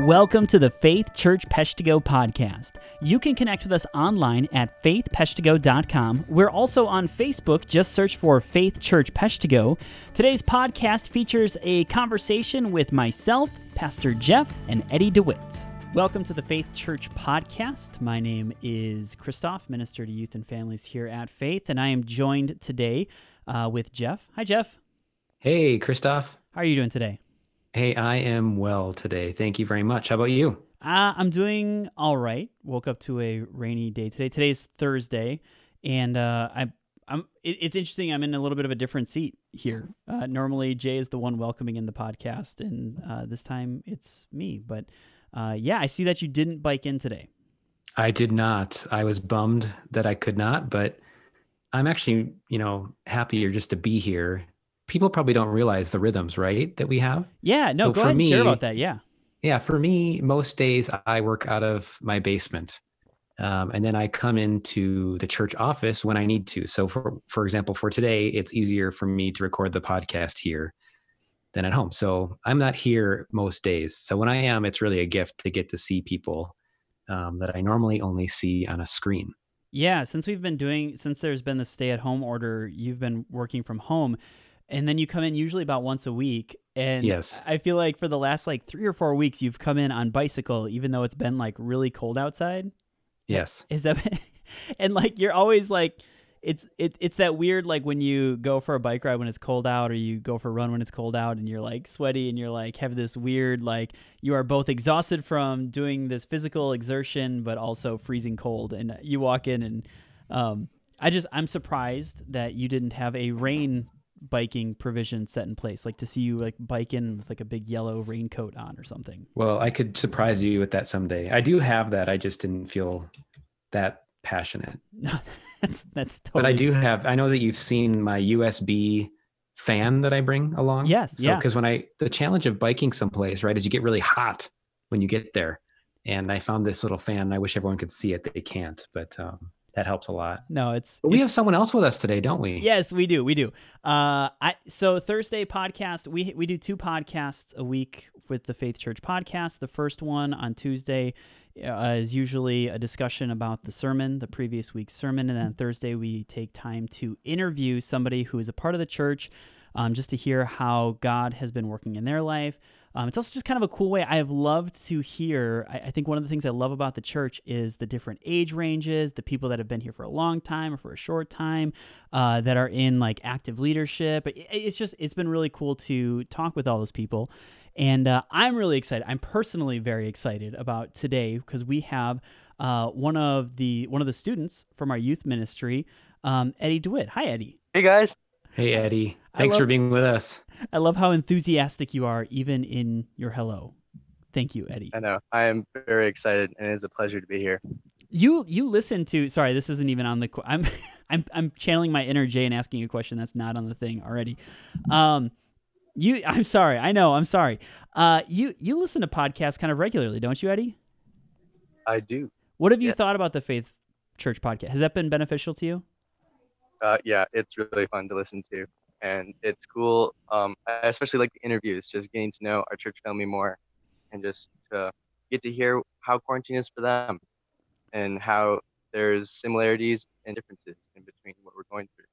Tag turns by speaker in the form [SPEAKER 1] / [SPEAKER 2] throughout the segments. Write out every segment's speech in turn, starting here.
[SPEAKER 1] Welcome to the Faith Church Peshtigo podcast. You can connect with us online at faithpeshtigo.com. We're also on Facebook. Just search for Faith Church Peshtigo. Today's podcast features a conversation with myself, Pastor Jeff, and Eddie DeWitt. Welcome to the Faith Church podcast. My name is Christoph, minister to youth and families here at Faith, and I am joined today with Jeff. Hi, Jeff.
[SPEAKER 2] Hey, Christoph.
[SPEAKER 1] How are you doing today?
[SPEAKER 2] Hey, I am well today. Thank you very much. How about you?
[SPEAKER 1] I'm doing all right. Woke up to a rainy day today. Today's Thursday, and it's interesting. I'm in a little bit of a different seat here. Normally, Jay is the one welcoming in the podcast, and this time it's me. But I see that you didn't bike in today.
[SPEAKER 2] I did not. I was bummed that I could not, but I'm actually, happier just to be here. People probably don't realize the rhythms, right, that we have.
[SPEAKER 1] Yeah, no,
[SPEAKER 2] So
[SPEAKER 1] go ahead and share about that, yeah.
[SPEAKER 2] Yeah, for me, most days I work out of my basement, and then I come into the church office when I need to. So, for example, for today, it's easier for me to record the podcast here than at home. So I'm not here most days. So when I am, it's really a gift to get to see people that I normally only see on a screen.
[SPEAKER 1] Yeah, since there's been the stay-at-home order, you've been working from home. And then you come in usually about once a week. And
[SPEAKER 2] yes.
[SPEAKER 1] I feel like for the last 3 or 4 weeks, you've come in on bicycle, even though it's been really cold outside.
[SPEAKER 2] Yes.
[SPEAKER 1] Is that, and you're always it's that weird, when you go for a bike ride when it's cold out, or you go for a run when it's cold out and you're sweaty and you're have this weird, you are both exhausted from doing this physical exertion, but also freezing cold. And you walk in and I'm surprised that you didn't have a rain biking provision set in place, to see you bike in with a big yellow raincoat on or something.
[SPEAKER 2] Well, I could surprise you with that someday. I do have that. I just didn't feel that passionate.
[SPEAKER 1] No, that's totally.
[SPEAKER 2] But I do have. I know that you've seen my USB fan that I bring along.
[SPEAKER 1] Yes.
[SPEAKER 2] So, because the challenge of biking someplace, right, is you get really hot when you get there, and I found this little fan. I wish everyone could see it. They can't, but that helps a lot.
[SPEAKER 1] No,
[SPEAKER 2] But we have someone else with us today, don't we?
[SPEAKER 1] Yes, we do. So Thursday podcast, we do 2 podcasts a week with the Faith Church podcast. The first one on Tuesday is usually a discussion about the previous week's sermon. And then Thursday, we take time to interview somebody who is a part of the church, just to hear how God has been working in their life. It's also just kind of a cool way. I have loved to hear, I think one of the things I love about the church is the different age ranges, the people that have been here for a long time or for a short time, that are in active leadership. It's been really cool to talk with all those people. And I'm really excited. I'm personally very excited about today because we have one of the students from our youth ministry, Eddie DeWitt. Hi, Eddie.
[SPEAKER 3] Hey, guys.
[SPEAKER 2] Hey, Eddie. Thanks for being with us.
[SPEAKER 1] I love how enthusiastic you are, even in your hello. Thank you, Eddie.
[SPEAKER 3] I know. I am very excited, and it is a pleasure to be here.
[SPEAKER 1] You listen to. Sorry, this isn't even on the. I'm channeling my inner Jay and asking a question that's not on the thing already. I'm sorry. I know. I'm sorry. You listen to podcasts kind of regularly, don't you, Eddie?
[SPEAKER 3] I do.
[SPEAKER 1] What have you thought about the Faith Church podcast? Has that been beneficial to you?
[SPEAKER 3] Yeah, it's really fun to listen to, and it's cool. I especially like the interviews, just getting to know our church family more, and just to get to hear how quarantine is for them, and how there's similarities and differences in between what we're going through.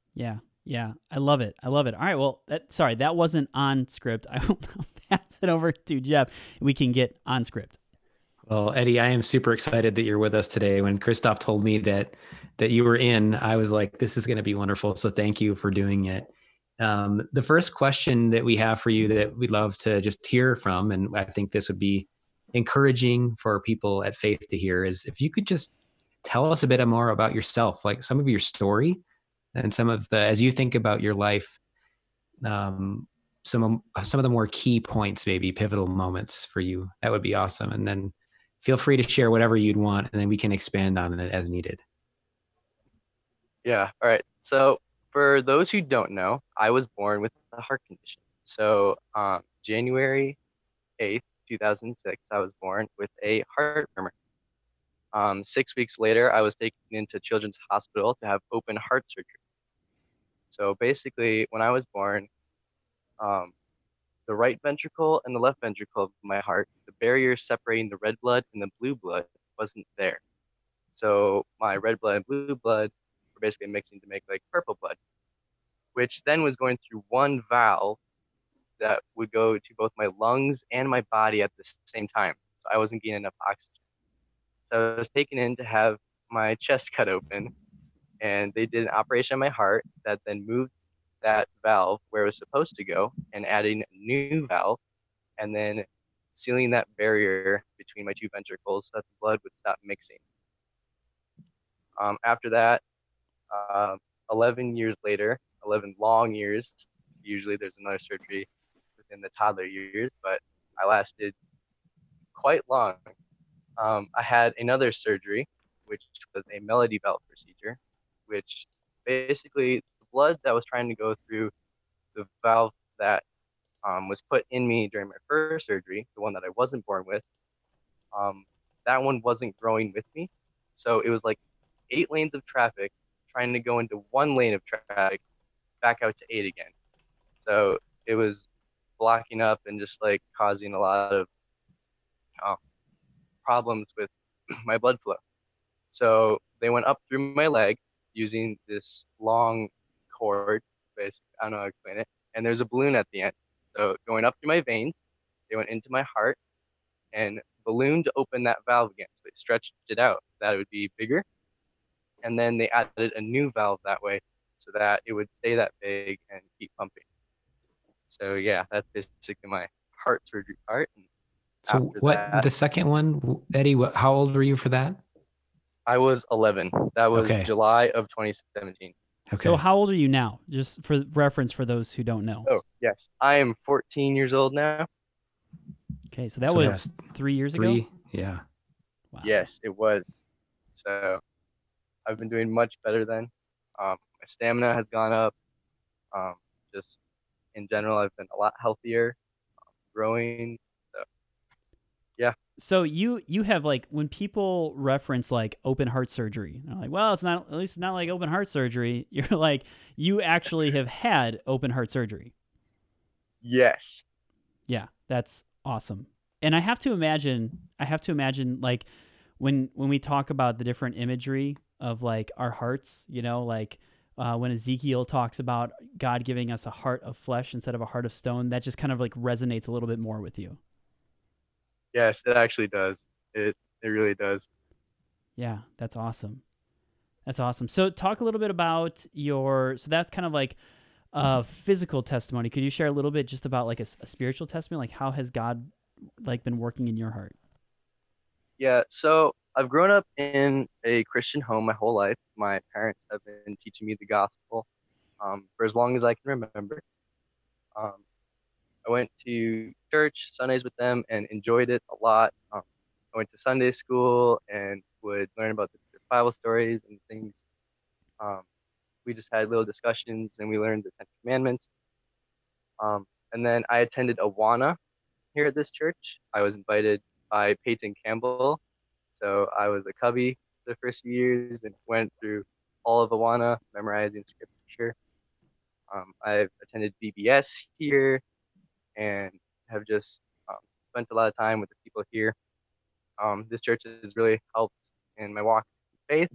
[SPEAKER 1] Yeah, I love it. All right, well, that wasn't on script. I will now pass it over to Jeff. We can get on script.
[SPEAKER 2] Well, Eddie, I am super excited that you're with us today. When Christoph told me that you were in, I was like, this is going to be wonderful. So thank you for doing it. The first question that we have for you that we'd love to just hear from, and I think this would be encouraging for people at Faith to hear, is if you could just tell us a bit more about yourself, some of your story and some of as you think about your life, some of the more key points, maybe pivotal moments for you. That would be awesome. And then feel free to share whatever you'd want, and then we can expand on it as needed.
[SPEAKER 3] Yeah. All right. So for those who don't know, I was born with a heart condition. So January 8th, 2006, I was born with a heart murmur. 6 weeks later, I was taken into Children's Hospital to have open heart surgery. So basically, when I was born, the right ventricle and the left ventricle of my heart, the barrier separating the red blood and the blue blood wasn't there. So my red blood and blue blood were basically mixing to make like purple blood, which then was going through one valve that would go to both my lungs and my body at the same time. So I wasn't getting enough oxygen. So I was taken in to have my chest cut open, and they did an operation on my heart that then moved that valve where it was supposed to go and adding a new valve and then sealing that barrier between my two ventricles so that the blood would stop mixing. After that, 11 years later, 11 long years, usually there's another surgery within the toddler years, but I lasted quite long. I had another surgery, which was a melody valve procedure, which basically the blood that was trying to go through the valve that was put in me during my first surgery, the one that I wasn't born with, that one wasn't growing with me. So it was like 8 lanes of traffic trying to go into 1 lane of traffic back out to 8 again. So it was blocking up and just like causing a lot of problems with my blood flow. So they went up through my leg using this long cord, basically, I don't know how to explain it, and there's a balloon at the end. So going up through my veins, they went into my heart and ballooned to open that valve again. So they stretched it out, that it would be bigger. And then they added a new valve that way so that it would stay that big and keep pumping. So yeah, that's basically my heart surgery part. And
[SPEAKER 2] So what,
[SPEAKER 3] that,
[SPEAKER 2] the second one, Eddie, how old were you for that?
[SPEAKER 3] I was 11. That was
[SPEAKER 2] Okay.
[SPEAKER 3] July of 2017.
[SPEAKER 2] Okay.
[SPEAKER 1] So how old are you now? Just for reference for those who don't know.
[SPEAKER 3] Oh, yes. I am 14 years old now.
[SPEAKER 1] Okay, so that
[SPEAKER 2] So
[SPEAKER 1] was
[SPEAKER 2] that's
[SPEAKER 1] 3 years ago?
[SPEAKER 2] 3, yeah.
[SPEAKER 1] Wow.
[SPEAKER 3] Yes, it was. So I've been doing much better then. My stamina has gone up. Just in general, I've been a lot healthier, growing. So yeah.
[SPEAKER 1] So you have like when people reference like open heart surgery, they're like, well, it's not, at least it's not like open heart surgery. You're like, you actually have had open heart surgery.
[SPEAKER 3] Yes.
[SPEAKER 1] Yeah, that's awesome. And I have to imagine like when we talk about the different imagery of like our hearts, you know, like when Ezekiel talks about God giving us a heart of flesh instead of a heart of stone, that just kind of like resonates a little bit more with you.
[SPEAKER 3] Yes, it actually does. It really does.
[SPEAKER 1] Yeah, that's awesome. That's awesome. So talk a little bit about so that's kind of like a physical testimony. Could you share a little bit just about like a spiritual testimony? Like how has God like been working in your heart?
[SPEAKER 3] Yeah, so I've grown up in a Christian home my whole life. My parents have been teaching me the gospel for as long as I can remember. Um, I went to church Sundays with them and enjoyed it a lot. I went to Sunday school and would learn about the Bible stories and things. We just had little discussions and we learned the Ten Commandments. And then I attended Awana here at this church. I was invited by Peyton Campbell. So I was a cubby the first few years and went through all of Awana, memorizing scripture. I've attended VBS here and have just spent a lot of time with the people here. This church has really helped in my walk in faith.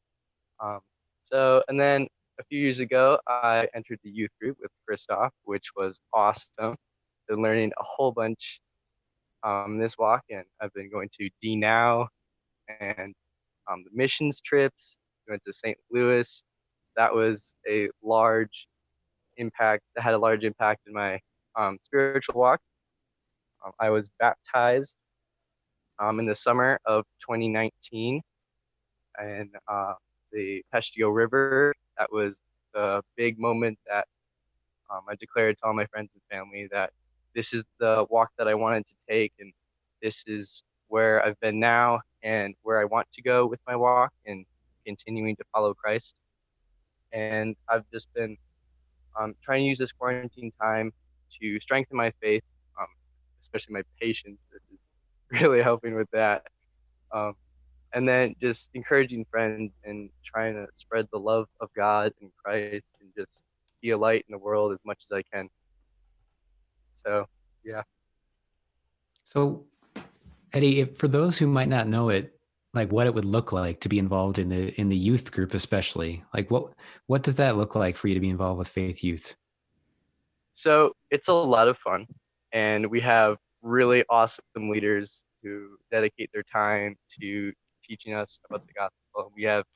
[SPEAKER 3] And then a few years ago, I entered the youth group with Christoph, which was awesome. Been learning a whole bunch this walk, and I've been going to D Now and the missions trips, going to St. Louis. That was a large impact. That had a large impact in my spiritual walk. I was baptized in the summer of 2019 and the Peshtigo River. That was the big moment that I declared to all my friends and family that this is the walk that I wanted to take, and this is where I've been now and where I want to go with my walk and continuing to follow Christ. And I've just been trying to use this quarantine time to strengthen my faith, especially my patience. This is really helping with that. And then just encouraging friends and trying to spread the love of God and Christ and just be a light in the world as much as I can. So, yeah.
[SPEAKER 2] So Eddie, for those who might not know it, like what it would look like to be involved in the youth group, especially, like what does that look like for you to be involved with Faith Youth?
[SPEAKER 3] So it's a lot of fun, and we have really awesome leaders who dedicate their time to teaching us about the gospel. We have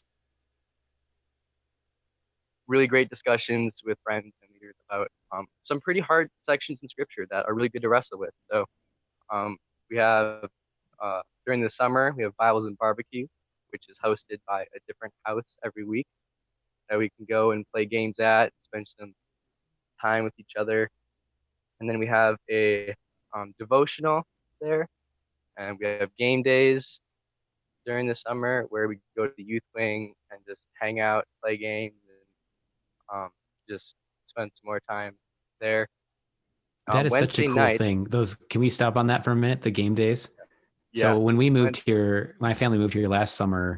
[SPEAKER 3] really great discussions with friends and leaders about some pretty hard sections in scripture that are really good to wrestle with. So um, we have during the summer, we have Bibles and Barbecue, which is hosted by a different house every week that we can go and play games at, spend some time with each other. And then we have a devotional there, and we have game days during the summer where we go to the youth wing and just hang out, play games, and just spend some more time there.
[SPEAKER 2] That is such a
[SPEAKER 3] Wednesday
[SPEAKER 2] cool
[SPEAKER 3] nights,
[SPEAKER 2] thing. Can we stop on that for a minute? The game days.
[SPEAKER 3] yeah,
[SPEAKER 2] So when we moved
[SPEAKER 3] when,
[SPEAKER 2] here, my family moved here last summer.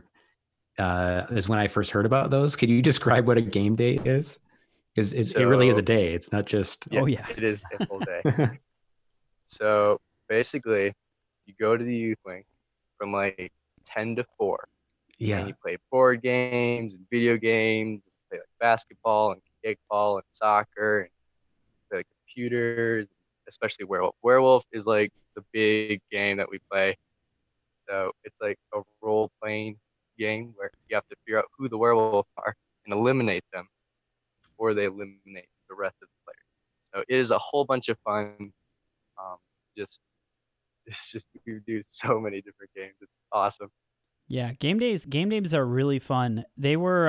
[SPEAKER 2] Is when I first heard about those. Could you describe what a game day is? Because it really is a
[SPEAKER 3] so
[SPEAKER 2] day. It's not just.
[SPEAKER 1] Oh yeah.
[SPEAKER 3] it is a full day. So basically, you go to the youth wing from like 10 to 4, and
[SPEAKER 2] Yeah.
[SPEAKER 3] you play board games and video games, play like basketball and kickball and soccer, and play like computers, especially Werewolf. Werewolf is like the big game that we play. So it's like a role playing game where you have to figure out who the werewolf are and eliminate them before they eliminate the rest of the players. So it is a whole bunch of fun. Um, just it's just we do so many different games. It's awesome.
[SPEAKER 1] Yeah, game days are really fun. They were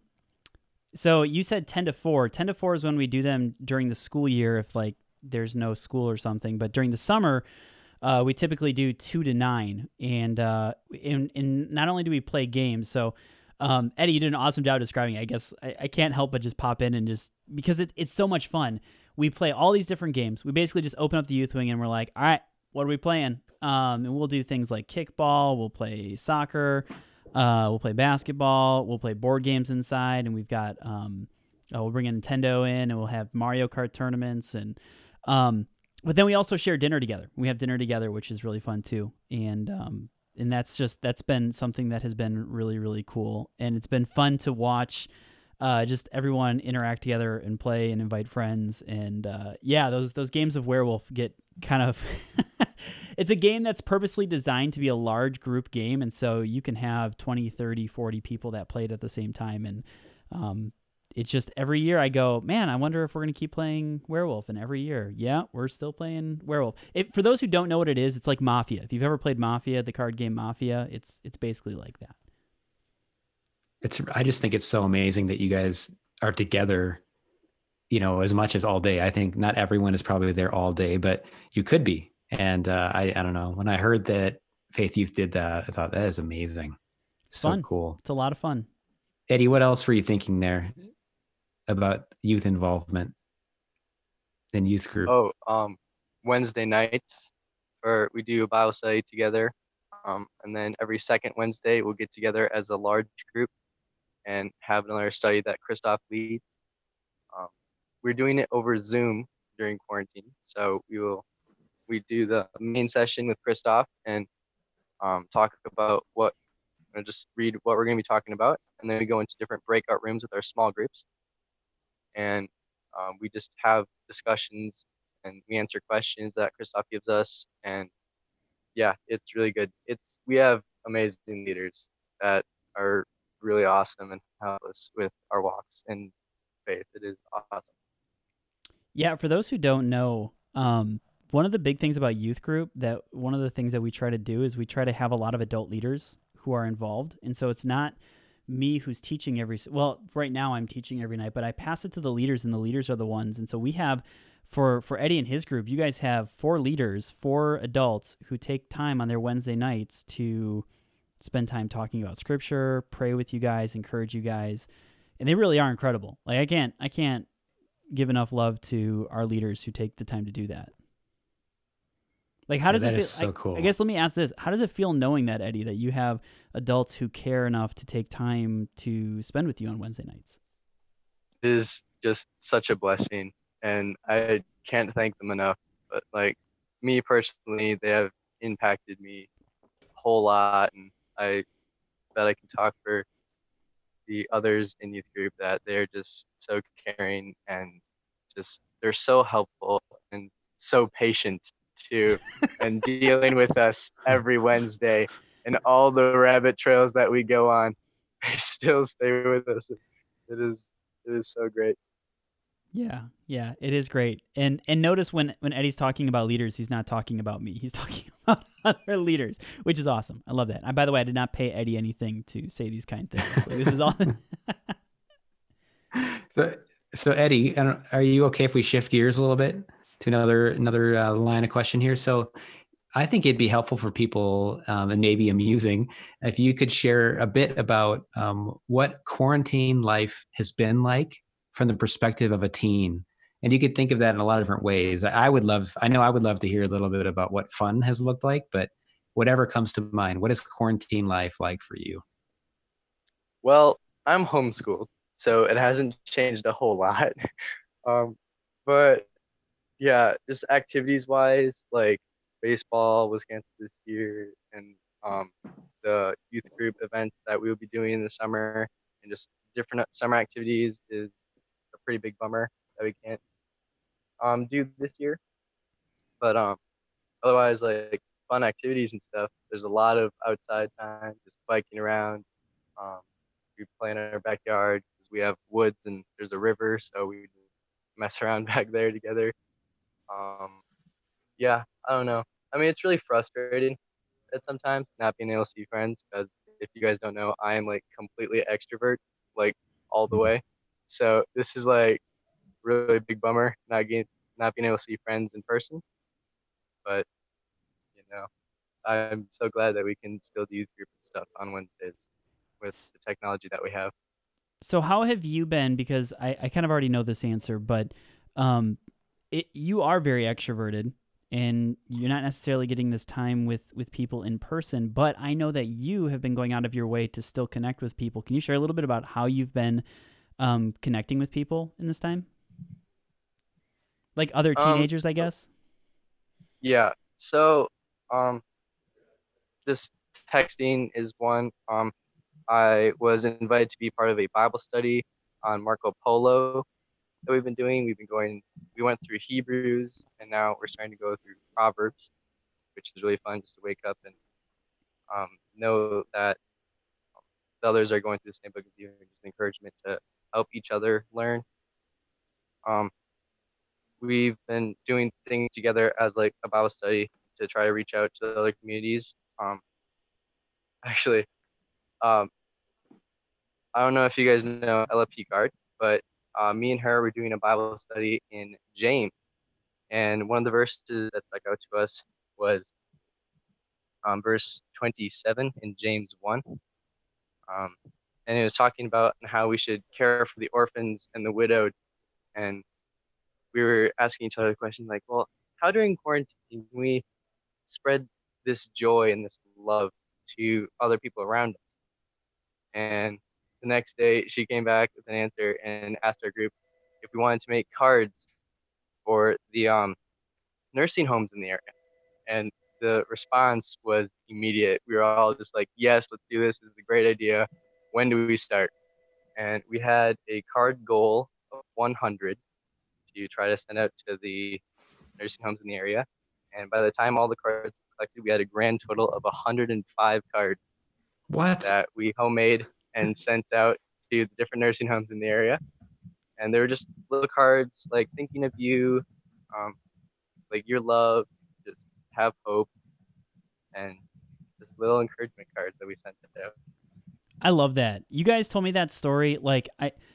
[SPEAKER 1] so you said 10 to 4. 10 to 4 is when we do them during the school year if like there's no school or something, but during the summer we typically do 2 to 9, and in not only do we play games, so Eddie, you did an awesome job describing it. I guess I can't help but just pop in and just because it's so much fun. We play all these different games. We basically just open up the youth wing and we're like, all right, what are we playing? And we'll do things like kickball, we'll play soccer, we'll play basketball, we'll play board games inside, and we've got we'll bring a Nintendo in, and we'll have Mario Kart tournaments, and but then we also share dinner together. We have dinner together, which is really fun too, and that's been something that has been really, really cool, and it's been fun to watch just everyone interact together and play and invite friends, and yeah, those games of Werewolf get kind of it's a game that's purposely designed to be a large group game, and so you can have 20, 30, 40 people that play it at the same time, and it's just every year I go, man, I wonder if we're going to keep playing Werewolf. And every year, yeah, we're still playing Werewolf. For those who don't know what it is, it's like Mafia. If you've ever played Mafia, the card game Mafia, it's basically like that.
[SPEAKER 2] I just think it's so amazing that you guys are together, as much as all day. I think not everyone is probably there all day, but you could be. And I don't know. When I heard that Faith Youth did that, I thought that is amazing. So
[SPEAKER 1] fun.
[SPEAKER 2] Cool.
[SPEAKER 1] It's a lot of fun.
[SPEAKER 2] Eddie, what else were you thinking there about youth involvement in youth group?
[SPEAKER 3] Wednesday nights, or we do a Bible study together, and then every second Wednesday we'll get together as a large group and have another study that Christoph leads. We're doing it over Zoom during quarantine, so we do the main session with Christoph and talk about just read what we're going to be talking about, and then we go into different breakout rooms with our small groups, and we just have discussions and we answer questions that Christoph gives us, and yeah, it's really good. We have amazing leaders that are really awesome and help us with our walks in faith. It is awesome.
[SPEAKER 1] Yeah, for those who don't know, one of the big things about youth group one of the things that we try to do is we try to have a lot of adult leaders who are involved, and so it's not me who's teaching right now I'm teaching every night, but I pass it to the leaders, and the leaders are the ones. And so we have for Eddie and his group, you guys have 4 leaders, 4 adults who take time on their Wednesday nights to spend time talking about scripture, pray with you guys, encourage you guys, and they really are incredible. Like I can't give enough love to our leaders who take the time to do that. Like, how does it feel?
[SPEAKER 2] So cool.
[SPEAKER 1] I guess let me ask this: how does it feel knowing that, Eddie, that you have adults who care enough to take time to spend with you on Wednesday nights?
[SPEAKER 3] It is just such a blessing, and I can't thank them enough. But like me personally, they have impacted me whole lot, and I bet I can talk for the others in youth group that they're just so caring and just they're so helpful and so patient too, and dealing with us every Wednesday and all the rabbit trails that we go on. They still stay with us. It is so great.
[SPEAKER 1] Yeah, it is great. And notice when Eddie's talking about leaders, he's not talking about me. He's talking about other leaders, which is awesome. I love that. And by the way, I did not pay Eddie anything to say these kind things. Like, this is all.
[SPEAKER 2] So Eddie, are you okay if we shift gears a little bit to another line of question here? So I think it'd be helpful for people and maybe amusing if you could share a bit about what quarantine life has been like from the perspective of a teen. And you could think of that in a lot of different ways. I know I would love to hear a little bit about what fun has looked like, but whatever comes to mind, what is quarantine life like for you?
[SPEAKER 3] Well, I'm homeschooled, so it hasn't changed a whole lot. But yeah, just activities wise, like baseball was canceled this year, and the youth group events that we will be doing in the summer, and just different summer activities is a pretty big bummer that we can't do this year. But otherwise, like fun activities and stuff. There's a lot of outside time, just biking around. Um, we play in our backyard because we have woods and there's a river, so we just mess around back there together. Um, yeah, I don't know. I mean, it's really frustrating at sometimes not being able to see friends because if you guys don't know, I am like completely extrovert, like all the way. So this is like really big bummer not being able to see friends in person. But you know, I'm so glad that we can still do youth group and stuff on Wednesdays with the technology that we have.
[SPEAKER 1] So how have you been? Because I kind of already know this answer, but you are very extroverted and you're not necessarily getting this time with people in person, but I know that you have been going out of your way to still connect with people. Can you share a little bit about how you've been connecting with people in this time? Like other teenagers, I guess?
[SPEAKER 3] Yeah. So, just texting is one. I was invited to be part of a Bible study on Marco Polo that we've been doing. We went through Hebrews, and now we're starting to go through Proverbs, which is really fun just to wake up and know that the others are going through the same book as you, and just encouragement to help each other learn. Um, we've been doing things together as like a Bible study to try to reach out to the other communities. Actually, um, I don't know if you guys know Ella Picard, but me and her were doing a Bible study in James, and one of the verses that stuck out to us was verse 27 in James 1. And it was talking about how we should care for the orphans and the widowed. And we were asking each other the question like, well, how during quarantine can we spread this joy and this love to other people around us? And the next day she came back with an answer and asked our group if we wanted to make cards for the nursing homes in the area. And the response was immediate. We were all just like, yes, let's do this. This is a great idea. When do we start? And we had a card goal of 100 to try to send out to the nursing homes in the area. And by the time all the cards were collected, we had a grand total of 105 cards.
[SPEAKER 2] What?
[SPEAKER 3] That we homemade and sent out to the different nursing homes in the area. And they were just little cards like thinking of you, like your love, just have hope, and just little encouragement cards that we sent out.
[SPEAKER 1] I love that. You guys told me that story. Like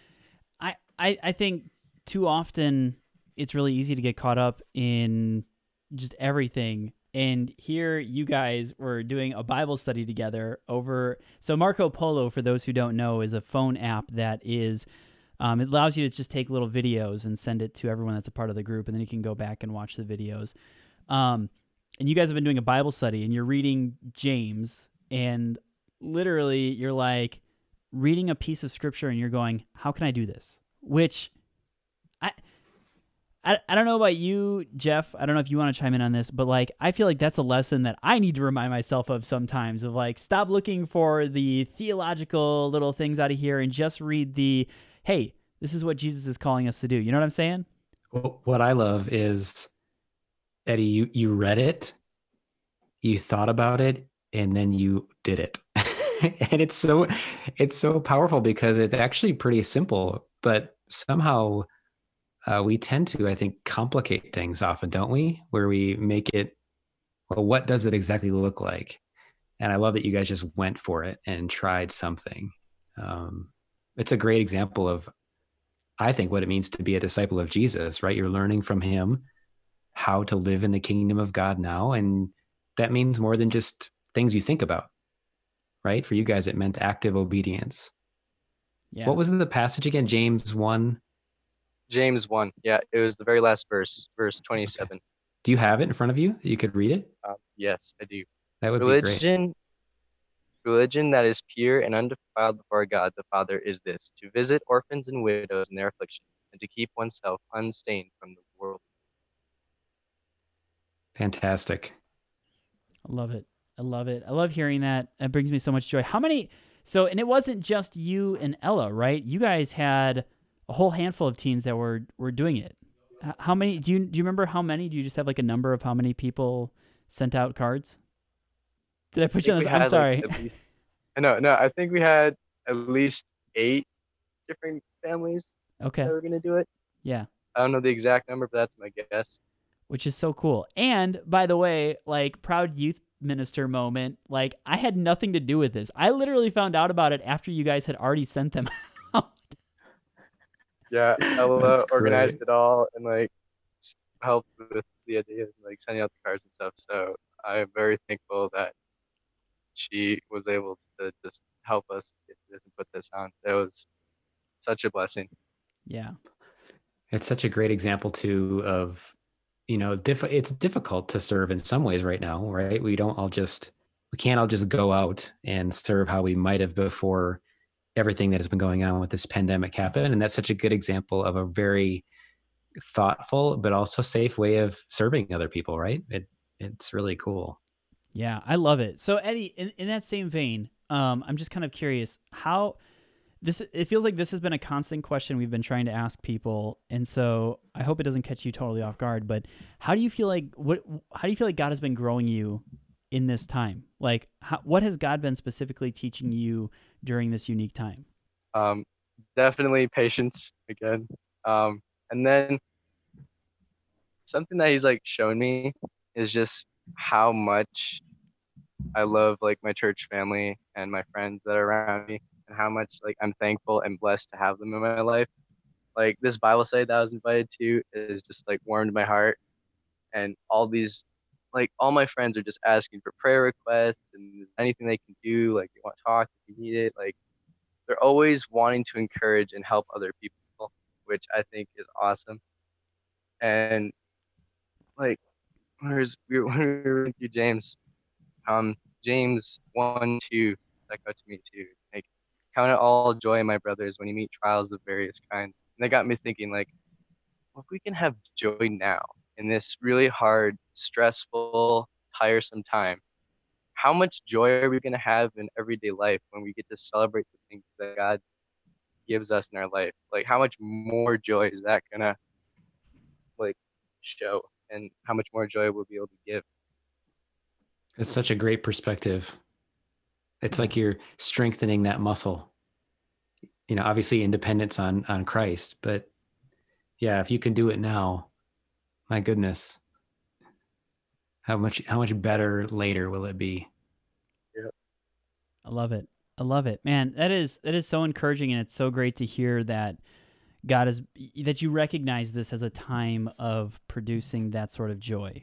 [SPEAKER 1] I think too often it's really easy to get caught up in just everything. And here you guys were doing a Bible study together over. So Marco Polo, for those who don't know, is a phone app that is, it allows you to just take little videos and send it to everyone that's a part of the group. And then you can go back and watch the videos. And you guys have been doing a Bible study and you're reading James, and literally you're like reading a piece of scripture and you're going, how can I do this? Which I don't know about you, Jeff. I don't know if you want to chime in on this, but like I feel like that's a lesson that I need to remind myself of sometimes, of like stop looking for the theological little things out of here and just read the, hey, this is what Jesus is calling us to do. You know what I'm saying?
[SPEAKER 2] Well, what I love is, Eddie, you read it, you thought about it, and then you did it. And it's so powerful because it's actually pretty simple, but somehow we tend to, I think, complicate things often, don't we? Where we make it, well, what does it exactly look like? And I love that you guys just went for it and tried something. It's a great example of, I think, what it means to be a disciple of Jesus, right? You're learning from him how to live in the kingdom of God now. And that means more than just things you think about, right? For you guys, it meant active obedience.
[SPEAKER 1] Yeah.
[SPEAKER 2] What was the passage again? James 1?
[SPEAKER 3] James 1. Yeah, it was the very last verse 27.
[SPEAKER 2] Okay. Do you have it in front of you that you could read it?
[SPEAKER 3] Yes, I do.
[SPEAKER 2] That would be great.
[SPEAKER 3] Religion that is pure and undefiled before God the Father is this, to visit orphans and widows in their affliction, and to keep oneself unstained from the world.
[SPEAKER 2] Fantastic.
[SPEAKER 1] I love it. I love it. I love hearing that. It brings me so much joy. And it wasn't just you and Ella, right? You guys had a whole handful of teens that were doing it. How many, do you remember how many? Do you just have like a number of how many people sent out cards? Did I put you on this? I'm sorry.
[SPEAKER 3] No, I think we had at least 8 different families that were going to do it.
[SPEAKER 1] Yeah.
[SPEAKER 3] I don't know the exact number, but that's my guess.
[SPEAKER 1] Which is so cool. And by the way, like proud youth minister moment, like I had nothing to do with this. I literally found out about it after you guys had already sent them out.
[SPEAKER 3] Yeah, Ella organized it all and like helped with the idea of like sending out the cards and stuff. So I'm very thankful that she was able to just help us get this and put this on. It was such a blessing.
[SPEAKER 1] Yeah.
[SPEAKER 2] It's such a great example too of, it's difficult to serve in some ways right now, right? We can't all just go out and serve how we might have before everything that has been going on with this pandemic happened. And that's such a good example of a very thoughtful, but also safe way of serving other people, right? It's really cool.
[SPEAKER 1] Yeah, I love it. So Eddie, in that same vein, I'm just kind of curious it feels like this has been a constant question we've been trying to ask people. And so I hope it doesn't catch you totally off guard, but how do you feel like God has been growing you in this time? Like what has God been specifically teaching you during this unique time?
[SPEAKER 3] Definitely patience again. And then something that he's like shown me is just how much I love like my church family and my friends that are around me, and how much like I'm thankful and blessed to have them in my life. Like this Bible study that I was invited to is just like warmed my heart, and all my friends are just asking for prayer requests and anything they can do, like they want to talk if you need it. Like they're always wanting to encourage and help other people, which I think is awesome. And like when we were reading through James, James 1:2 that got to me too. Like, count it all joy, my brothers, when you meet trials of various kinds. And that got me thinking, like, well, if we can have joy now in this really hard, stressful, tiresome time, how much joy are we going to have in everyday life when we get to celebrate the things that God gives us in our life? Like, how much more joy is that going to, like, show? And how much more joy we'll be able to give?
[SPEAKER 2] It's such a great perspective. It's like you're strengthening that muscle. Obviously independence on Christ, but yeah, if you can do it now, my goodness, how much better later will it be?
[SPEAKER 3] Yeah.
[SPEAKER 1] I love it, man. That is so encouraging, and it's so great to hear that that you recognize this as a time of producing that sort of joy.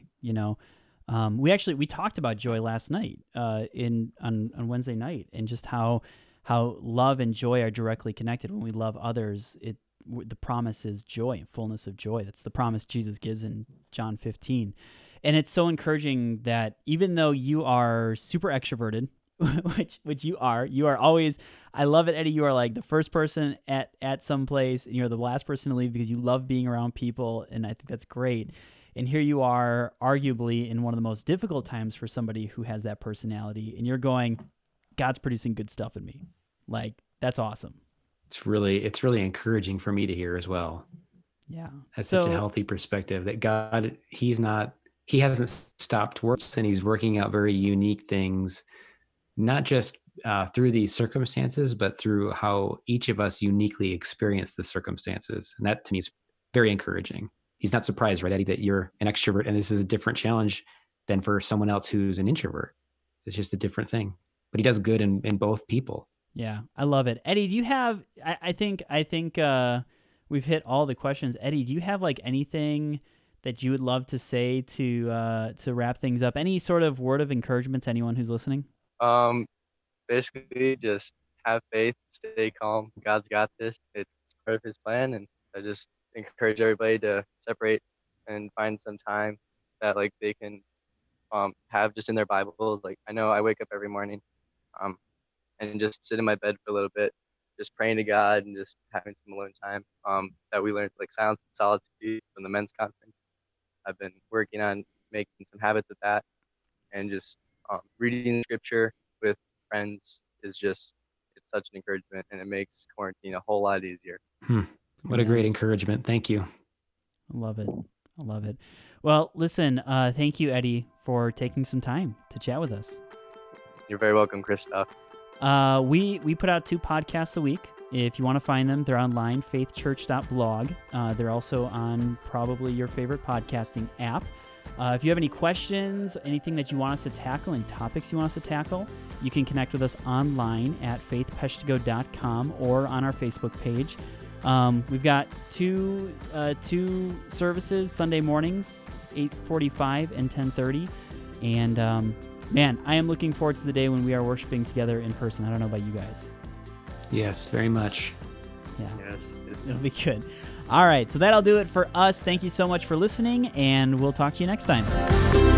[SPEAKER 1] We talked about joy last night on Wednesday night, and just how love and joy are directly connected. When we love others, the promise is joy and fullness of joy. That's the promise Jesus gives in John 15. And it's so encouraging that even though you are super extroverted which you are always, I love it, Eddie. You are like the first person at some place, and you're the last person to leave because you love being around people, and I think that's great. And here you are, arguably in one of the most difficult times for somebody who has that personality, and you're going, God's producing good stuff in me. Like, that's awesome.
[SPEAKER 2] It's really encouraging for me to hear as well.
[SPEAKER 1] Yeah.
[SPEAKER 2] That's such a healthy perspective that God, he hasn't stopped working, and he's working out very unique things, not just through these circumstances, but through how each of us uniquely experience the circumstances. And that to me is very encouraging. He's not surprised, right, Eddie, that you're an extrovert and this is a different challenge than for someone else who's an introvert. It's just a different thing, but he does good in both people.
[SPEAKER 1] Yeah, I love it. Eddie, do you have, I think we've hit all the questions. Eddie, do you have like anything that you would love to say to wrap things up? Any sort of word of encouragement to anyone who's listening?
[SPEAKER 3] Basically just have faith, stay calm. God's got this. It's part of his plan. And I just encourage everybody to separate and find some time that like they can have just in their Bibles. Like I know I wake up every morning and just sit in my bed for a little bit, just praying to God and just having some alone time that we learned, like silence and solitude from the men's conference. I've been working on making some habits of that, and just reading scripture with friends is just, it's such an encouragement, and it makes quarantine a whole lot easier.
[SPEAKER 2] What a great encouragement. Thank you.
[SPEAKER 1] I love it. Well, listen, thank you, Eddie, for taking some time to chat with us.
[SPEAKER 3] You're very welcome, Christoph.
[SPEAKER 1] We put out 2 podcasts a week. If you want to find them, they're online, faithchurch.blog. They're also on probably your favorite podcasting app. If you have any questions, anything that you want us to tackle, any topics you want us to tackle, you can connect with us online at faithpeshtigo.com or on our Facebook page. We've got two services Sunday mornings, 8:45 and 10:30. And man, I am looking forward to the day when we are worshiping together in person. I don't know about you guys.
[SPEAKER 2] Yes, very much.
[SPEAKER 1] Yeah.
[SPEAKER 3] Yes.
[SPEAKER 1] It'll be good. All right, so that'll do it for us. Thank you so much for listening, and we'll talk to you next time.